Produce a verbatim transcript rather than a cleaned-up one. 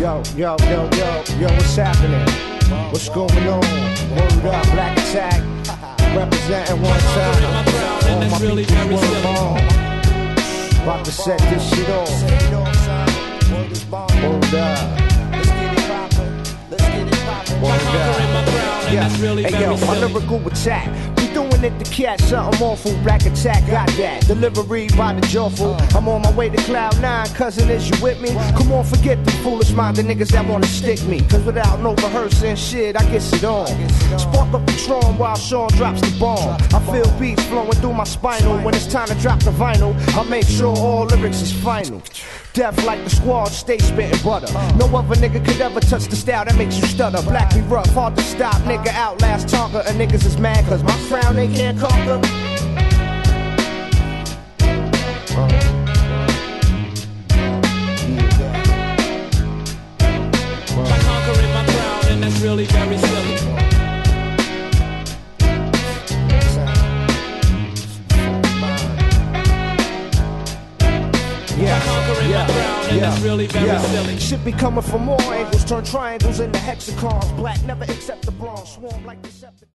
Yo, yo, yo, yo, yo, what's happening? What's going on? Word up, Black Attack, representing one time. All my people word on. About to set this shit off. Word up. Word up. Yeah. Hey yo, my lyrical attack. We doing it to catch something awful. Black Attack got that. Delivery by the jawful. I'm on my way to cloud nine, cousin, is you with me? Come on, forget the foolish minded niggas that wanna stick me. Cause without no rehearsing shit, I get it on. Spark up Patron while Sean drops the bomb. I feel beats flowing through my spinal. When it's time to drop the vinyl, I make sure all lyrics is final. Deaf like the squad, stay spitting butter. No other nigga could ever touch the style that makes you stutter. Black be rough, hard to stop, nigga outlast Tonka. And niggas is mad cause my crown they can't conquer. Uh. By conquering my crown, and that's really very silly. Yeah, yeah, crown, yeah, really very yeah. silly. Shit be coming from more angles, turn triangles into hexagons. Black never accept the bronze, swarm like Decepticons.